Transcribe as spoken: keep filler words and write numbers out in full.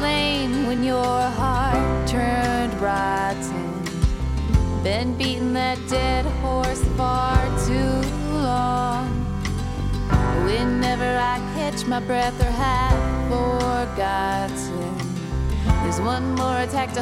lane when your heart turned rotten. Been beating that dead horse far too long. Whenever I catch my breath or have forgotten, there's one more attack to